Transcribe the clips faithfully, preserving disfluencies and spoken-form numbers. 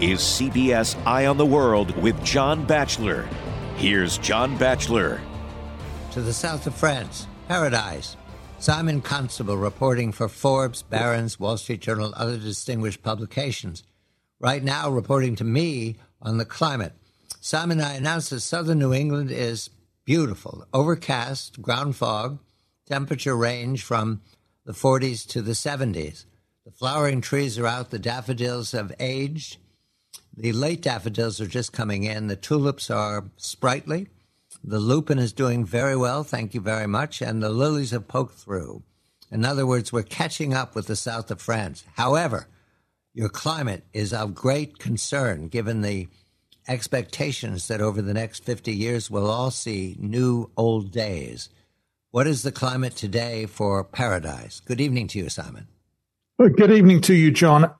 is C B S Eye on the World with John Batchelor. Here's John Batchelor. To the south of France, Paradise. Simon Constable reporting for Forbes, Barron's, Wall Street Journal, other distinguished publications. Right now, reporting to me on the climate. Simon, I announced that southern New England is beautiful. Overcast, ground fog, temperature range from the forties to the seventies. The flowering trees are out. The daffodils have aged. The late daffodils are just coming in. The tulips are sprightly. The lupin is doing very well, thank you very much, and the lilies have poked through. In other words, we're catching up with the south of France. However, your climate is of great concern, given the expectations that over the next fifty years we'll all see new old days. What is the climate today for Paradise? Good evening to you, Simon. Well, good evening to you, John.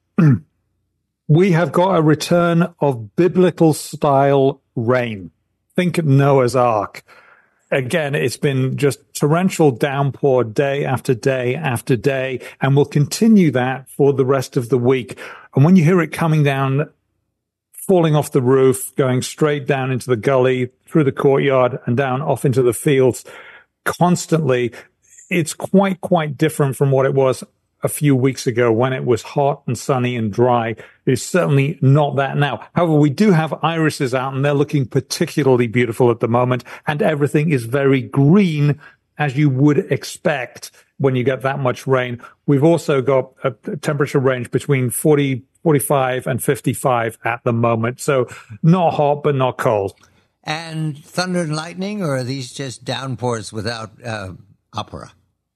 We have got a return of biblical-style rain. Think Noah's Ark. Again, it's been just torrential downpour day after day after day, and we'll continue that for the rest of the week. And when you hear it coming down, falling off the roof, going straight down into the gully, through the courtyard, and down off into the fields constantly, it's quite, quite different from what it was a few weeks ago when it was hot and sunny and dry. It's certainly not that now. However, we do have irises out, and they're looking particularly beautiful at the moment, and everything is very green, as you would expect when you get that much rain. We've also got a temperature range between forty, forty-five and fifty-five at the moment. So not hot, but not cold. And thunder and lightning, or are these just downpours without uh, opera?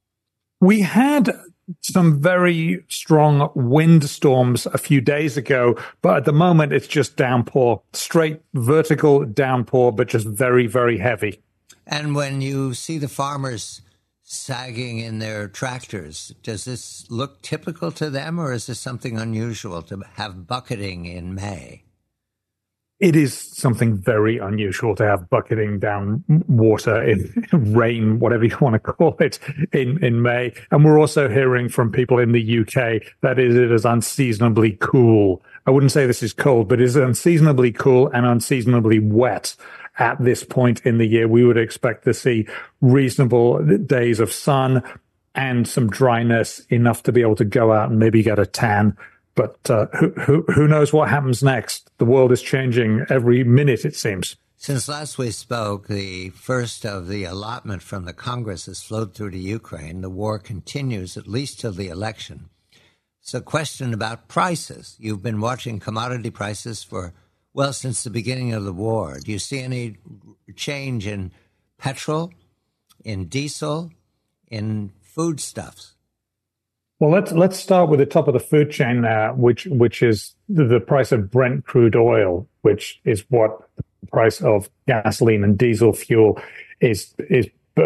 We had some very strong windstorms a few days ago, but at the moment it's just downpour, straight vertical downpour, but just very, very heavy. And when you see the farmers sagging in their tractors, does this look typical to them, or is this something unusual to have bucketing in May? It is something very unusual to have bucketing down water in rain, whatever you want to call it, in, in May. And we're also hearing from people in the U K that it is unseasonably cool. I wouldn't say this is cold, but it is unseasonably cool and unseasonably wet at this point in the year. We would expect to see reasonable days of sun and some dryness, enough to be able to go out and maybe get a tan. But uh, who, who who knows what happens next? The world is changing every minute, it seems. Since last we spoke, the first of the allotment from the Congress has flowed through to Ukraine. The war continues, at least till the election. So, question about prices. You've been watching commodity prices for, well, since the beginning of the war. Do you see any change in petrol, in diesel, in foodstuffs? Well, let's let's start with the top of the food chain there, which which is the, the price of Brent crude oil, which is what the price of gasoline and diesel fuel is is uh,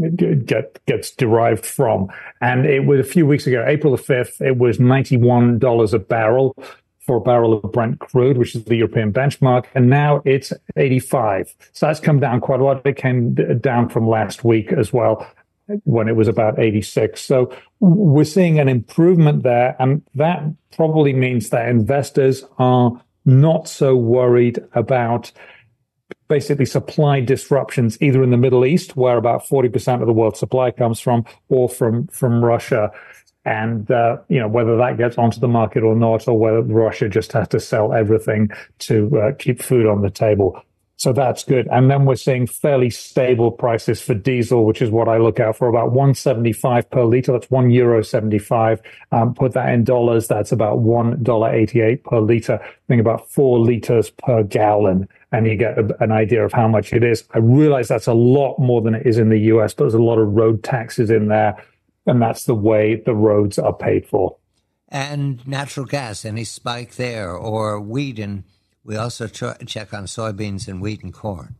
get gets derived from. And it was a few weeks ago, April the fifth, it was ninety-one dollars a barrel for a barrel of Brent crude, which is the European benchmark, and now it's eighty-five. So that's come down quite a lot. It came down from last week as well, when it was about eighty-six. So we're seeing an improvement there, and that probably means that investors are not so worried about basically supply disruptions, either in the Middle East, where about forty percent of the world's supply comes from, or from, from Russia. And, uh, you know, whether that gets onto the market or not, or whether Russia just has to sell everything to uh, keep food on the table. So that's good. And then we're seeing fairly stable prices for diesel, which is what I look out for, about one seventy-five per liter. That's one euro seventy-five. Um, put that in dollars, that's about one dollar eighty-eight per liter. Think about four liters per gallon, and you get a, an idea of how much it is. I realize that's a lot more than it is in the U S, but there's a lot of road taxes in there, and that's the way the roads are paid for. And natural gas, any spike there, or wheat? And we also try, check on soybeans and wheat and corn.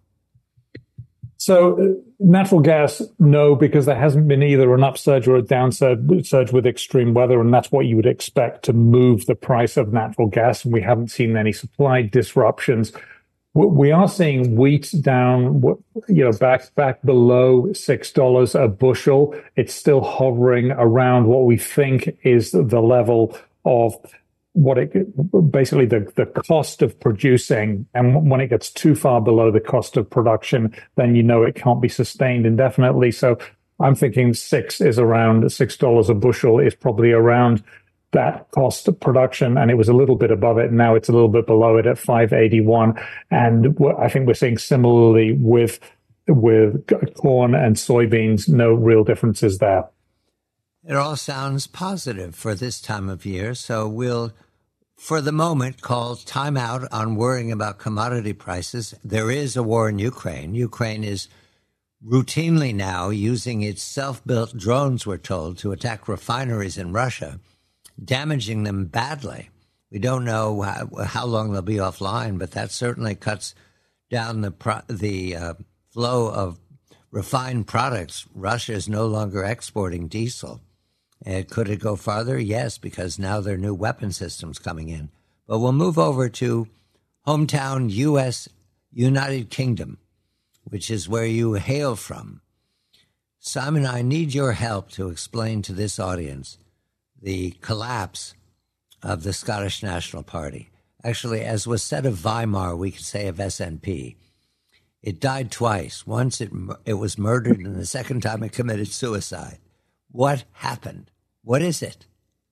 So uh, natural gas, no, because there hasn't been either an upsurge or a downsurge surge with extreme weather, and that's what you would expect to move the price of natural gas, and we haven't seen any supply disruptions. We are seeing wheat down, you know, back back below six dollars a bushel. It's still hovering around what we think is the level of what it basically the, the cost of producing. And when it gets too far below the cost of production, then you know it can't be sustained indefinitely. So I'm thinking six is around six dollars a bushel is probably around that cost of production. And it was a little bit above it. Now it's a little bit below it at five eighty-one. And I think we're seeing similarly with, with corn and soybeans, no real differences there. It all sounds positive for this time of year, so we'll, for the moment, call time out on worrying about commodity prices. There is a war in Ukraine. Ukraine is routinely now using its self-built drones, we're told, to attack refineries in Russia, damaging them badly. We don't know how, how long they'll be offline, but that certainly cuts down the pro- the uh, flow of refined products. Russia is no longer exporting diesel. And could it go farther? Yes, because now there are new weapon systems coming in. But we'll move over to hometown U S, United Kingdom, which is where you hail from. Simon, I need your help to explain to this audience the collapse of the Scottish National Party. Actually, as was said of Weimar, we could say of S N P. It died twice. Once it it was murdered, and the second time it committed suicide. What happened? What is it?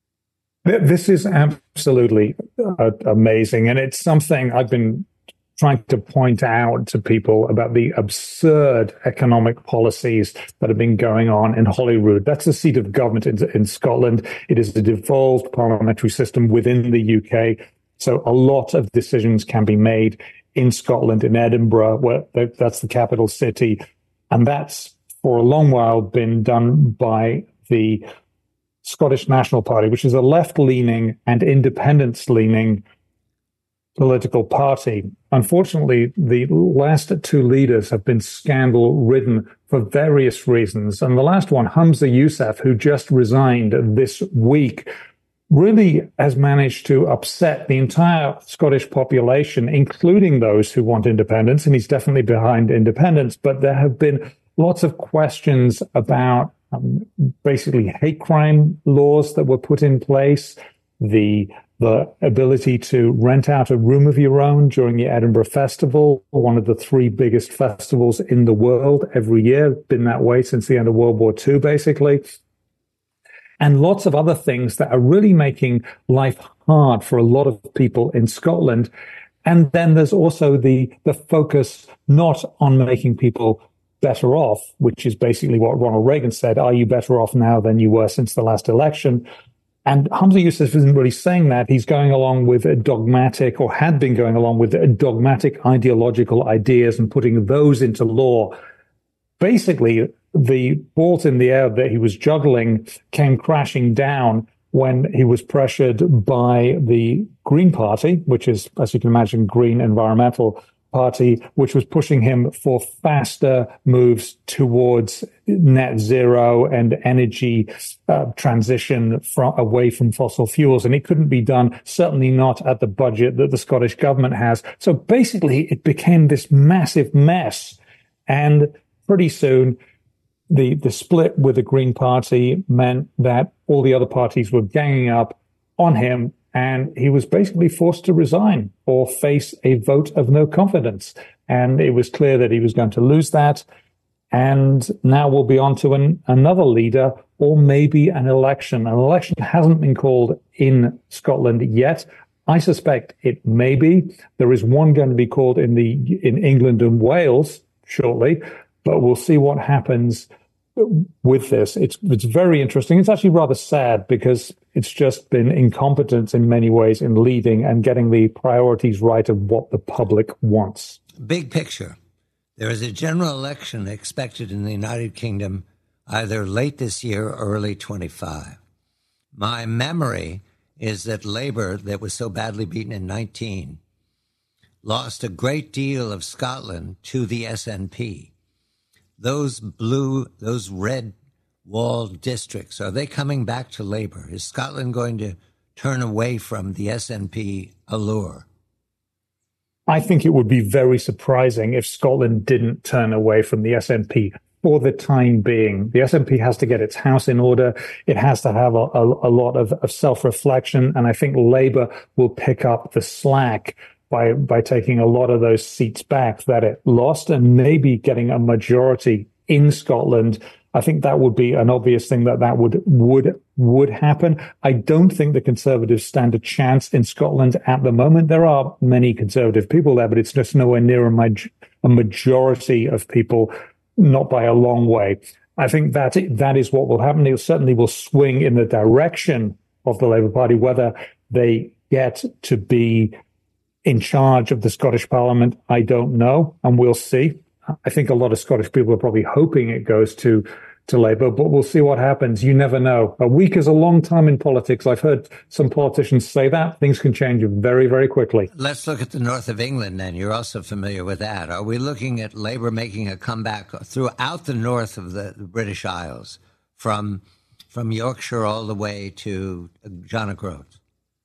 This is absolutely uh, amazing. And it's something I've been trying to point out to people about the absurd economic policies that have been going on in Holyrood. That's the seat of government in, in Scotland. It is a devolved parliamentary system within the U K. So a lot of decisions can be made in Scotland, in Edinburgh, where that's the capital city. And that's for a long while been done by the Scottish National Party, which is a left-leaning and independence-leaning political party. Unfortunately, the last two leaders have been scandal-ridden for various reasons. And the last one, Humza Yousaf, who just resigned this week, really has managed to upset the entire Scottish population, including those who want independence. And he's definitely behind independence. But there have been lots of questions about um, basically hate crime laws that were put in place, the the ability to rent out a room of your own during the Edinburgh Festival, one of the three biggest festivals in the world every year, been that way since the end of World War Two, basically. And lots of other things that are really making life hard for a lot of people in Scotland. And then there's also the the focus not on making people better off, which is basically what Ronald Reagan said, are you better off now than you were since the last election? And Humza Yousaf isn't really saying that. He's going along with a dogmatic, or had been going along with a dogmatic ideological ideas and putting those into law. Basically, the balls in the air that he was juggling came crashing down when he was pressured by the Green Party, which is, as you can imagine, Green Environmental Party, which was pushing him for faster moves towards net zero and energy uh, transition from away from fossil fuels. And it couldn't be done, certainly not at the budget that the Scottish government has. So basically, it became this massive mess. And pretty soon, the, the split with the Green Party meant that all the other parties were ganging up on him. And he was basically forced to resign or face a vote of no confidence. And it was clear that he was going to lose that. And now we'll be on to an, another leader, or maybe an election. An election hasn't been called in Scotland yet. I suspect it may be. There is one going to be called in the in England and Wales shortly, but we'll see what happens with this. It's it's very interesting. It's actually rather sad because it's just been incompetence in many ways in leading and getting the priorities right of what the public wants. Big picture. There is a general election expected in the United Kingdom either late this year or early twenty-five. My memory is that Labour, that was so badly beaten in nineteen, lost a great deal of Scotland to the S N P. Those blue, those red wall districts, are they coming back to Labour? Is Scotland going to turn away from the S N P allure? I think it would be very surprising if Scotland didn't turn away from the S N P for the time being. The S N P has to get its house in order. It has to have a, a, a lot of, of self-reflection. And I think Labour will pick up the slack by by taking a lot of those seats back that it lost and maybe getting a majority in Scotland. I think that would be an obvious thing that that would would would happen. I don't think the Conservatives stand a chance in Scotland at the moment. There are many Conservative people there, but it's just nowhere near a, maj- a majority of people, not by a long way. I think that that is what will happen. It certainly will swing in the direction of the Labour Party, whether they get to be in charge of the Scottish Parliament, I don't know, and we'll see. I think a lot of Scottish people are probably hoping it goes to, to Labour, but we'll see what happens. You never know. A week is a long time in politics. I've heard some politicians say that. Things can change very, very quickly. Let's look at the north of England then. You're also familiar with that. Are we looking at Labour making a comeback throughout the north of the, the British Isles, from from Yorkshire all the way to John O'Groats?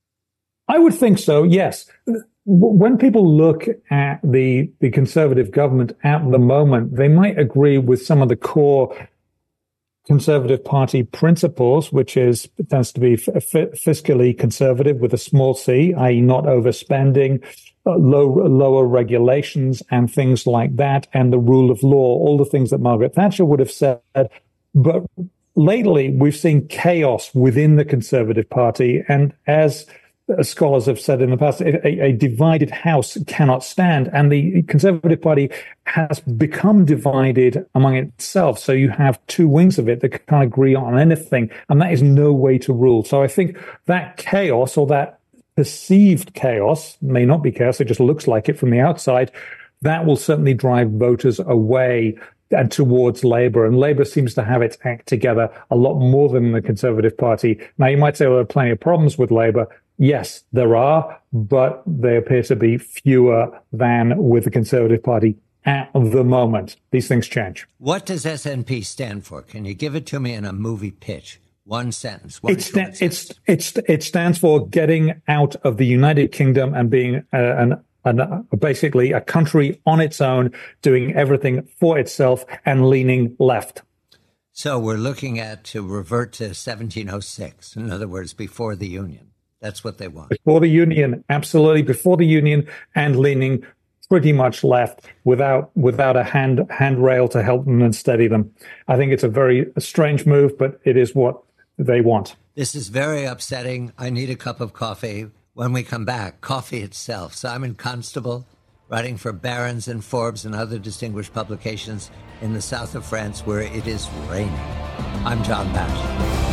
I would think so, yes. When people look at the, the Conservative government at the moment, they might agree with some of the core Conservative Party principles, which is it tends to be f- fiscally conservative with a small c, that is not overspending, uh, low, lower regulations and things like that, and the rule of law, all the things that Margaret Thatcher would have said. But lately, we've seen chaos within the Conservative Party, and as scholars have said in the past, a, a divided house cannot stand, and the Conservative Party has become divided among itself. So you have two wings of it that can't agree on anything, and that is no way to rule. So I think that chaos, or that perceived chaos, may not be chaos, it just looks like it from the outside, that will certainly drive voters away and towards Labour. And Labour seems to have its act together a lot more than the Conservative Party. Now, you might say, well, there are plenty of problems with Labour. Yes, there are, but they appear to be fewer than with the Conservative Party at the moment. These things change. What does S N P stand for? Can you give it to me in a movie pitch? One sentence. One it, sta- it's, it's, it stands for getting out of the United Kingdom and being uh, an, an, uh, basically a country on its own, doing everything for itself and leaning left. So we're looking at to revert to seventeen oh six, in other words, before the Union. That's what they want. Before the Union, absolutely. Before the Union, and leaning pretty much left without without a hand handrail to help them and steady them. I think it's a very a strange move, but it is what they want. This is very upsetting. I need a cup of coffee. When we come back, coffee itself. Simon Constable, writing for Barron's and Forbes and other distinguished publications in the south of France where it is raining. I'm John Batchelor.